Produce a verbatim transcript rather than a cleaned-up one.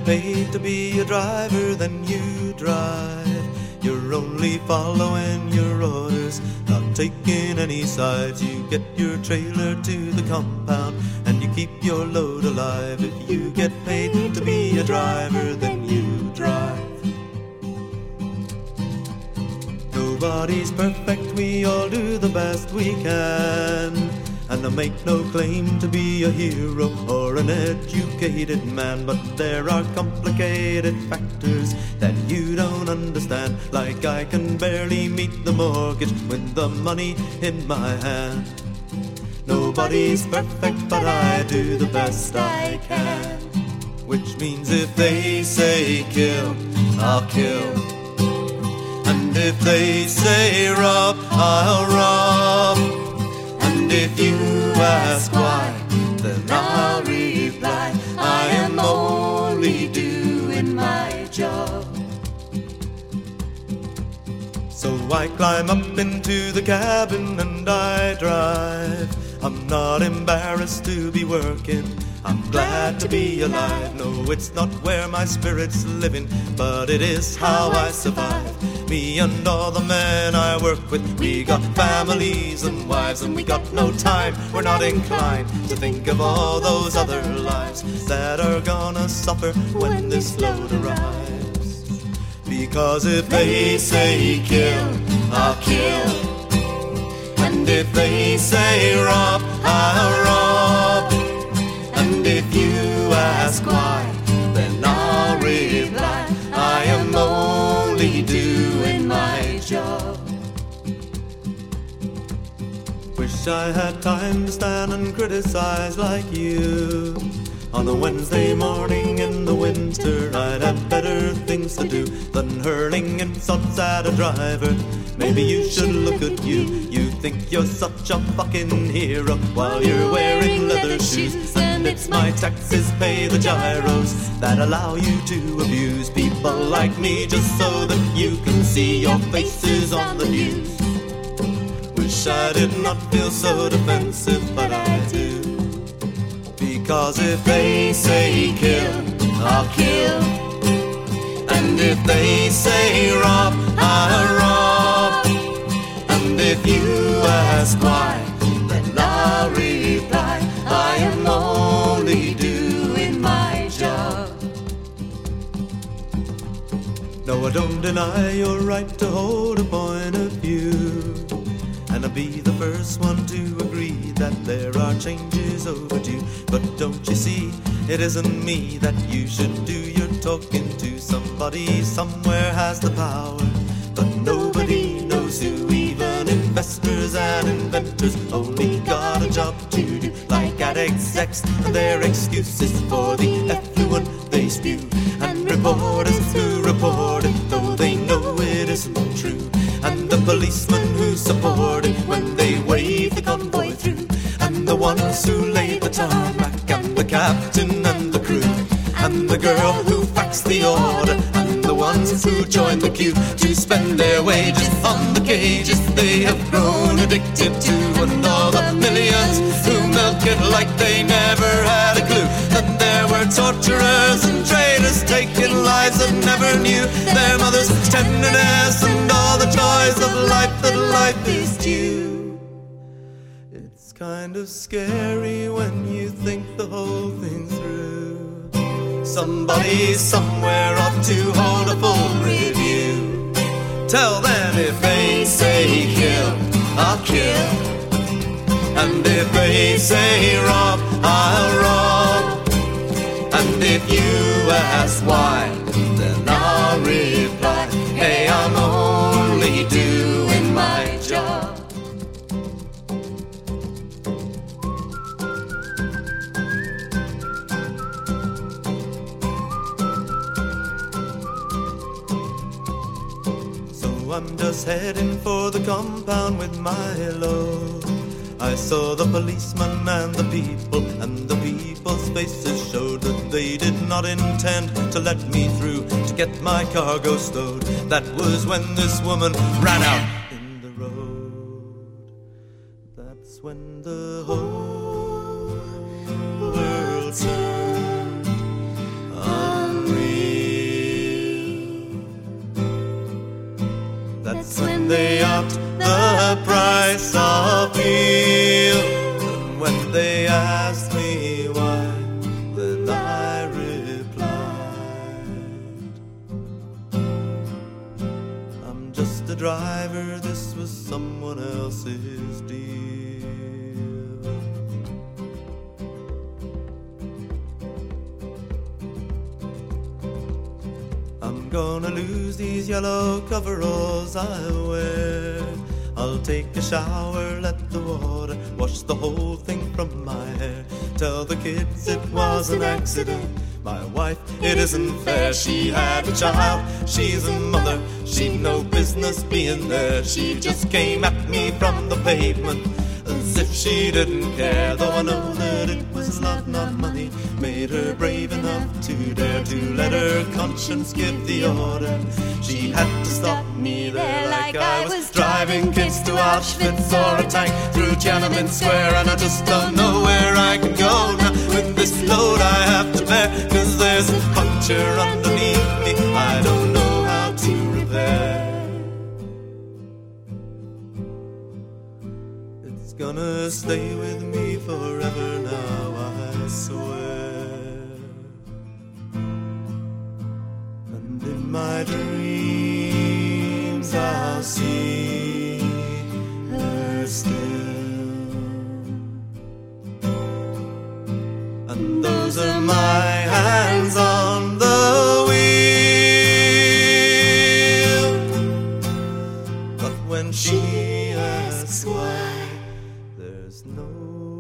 paid to be a driver, then you drive. You're only following your orders, not taking any sides. You get your trailer to the compound and you keep your load alive. If you get paid to be a driver, then you drive. Nobody's perfect, we all do the best we can. And I make no claim to be a hero or an educated man, but there are complicated factors that you don't understand. Like I can barely meet the mortgage with the money in my hand. Nobody's perfect, but I do the best I can. Which means if they say kill, I'll kill. And if they say rob, I'll rob. And if you ask why, then I'll reply, I am only doing my job. So I climb up into the cabin and I drive. I'm not embarrassed to be working, I'm glad to be alive. No, it's not where my spirit's living, but it is how I survive. Me and all the men I work with, we got families and wives, and we got no time, we're not inclined to think of all those other lives that are gonna suffer when this load arrives. Because if they say kill, I'll kill. And if they say rob, I'll rob. And if you ask why, then I'll reply, I am only doing my job. Wish I had time to stand and criticize like you. On a Wednesday morning in the winter, I'd have better things to do than hurling insults at a driver. Maybe you should look at you. You think you're such a fucking hero while you're wearing leather shoes. And it's my taxes pay the gyros that allow you to abuse people like me just so that you can see your faces on the news. Wish I did not feel so defensive, but I do. Because if they say kill, I'll kill. And if they say rob, I'll rob. And if you ask why, then I'll reply, I am only doing my job. No, I don't deny your right to hold a point of view, and I'll be the first one to agree that there are changes overdue. But don't you see, it isn't me that you should do your talking to. Somebody somewhere has the power, but nobody knows who. Even investors and inventors only got a job to do. Like at execs and their excuses for the effluent they spew. And reporters who report it though they know it isn't true. And the policemen who support it when they wave the convoy through. And the ones who lay the tarmac, and the captain and the crew. And the girl who faxed the order, and the ones who join the queue to spend their wages on the cages they have grown addicted to. And all the millions who milk it like they never had a clue that there were torturers and traitors taking lives that never knew their mother's tenderness and all the joys of life that life is due. It's kind of scary when you think the whole thing through. Somebody somewhere ought to hold a full review. Tell them if they say kill, I'll kill. And if they say rob, I'll rob. And if you ask why, then I'll reply, hey, I'm only doing my job. I'm just heading for the compound with my load. I saw the policeman and the people, and the people's faces showed that they did not intend to let me through to get my cargo stowed. That was when this woman ran out in the road. That's when the whole world turned unreal. nice I'll feel. And when they ask me why, then I replied, I'm just a driver, this was someone else's deal. I'm gonna lose these yellow coveralls I wear. I'll take a shower, let the water wash the whole thing from my hair. Tell the kids it was an accident. My wife, it isn't fair. She had a child, she's a mother. She'd no business being there. She just came at me from the pavement as if she didn't care. Though I know that it was love, not money, made her brave enough to dare to let her conscience give the order. She had to stop me there like I was driving kids to Auschwitz or a tank through Tiananmen Square. And I just don't know where I can go now with this load I have to bear, 'cause there's a puncture underneath me I don't know how to repair. It's gonna stay with me forever now, I swear. And in my dreams I'll see her still. And those are my hands on the wheel. But when she asks why, there's no